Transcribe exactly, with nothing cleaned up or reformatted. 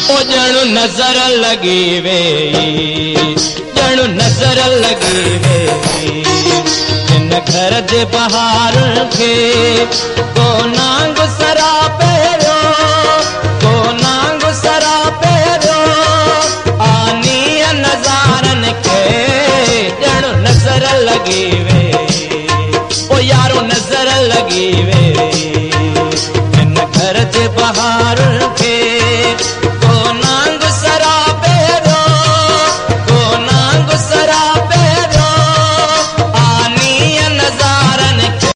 ओ ॼणु नज़र लॻी वेई ॼणु नज़र लॻी वेई हिन घर जे बहारुनि खे को नांग सरा पहिरियो को नांग सरा पहिरियो आनी नज़ारनि खे ॼणु नज़र लॻी वेई ओ यारो नज़र लॻी वेई हिन घर जे बहारुनि खे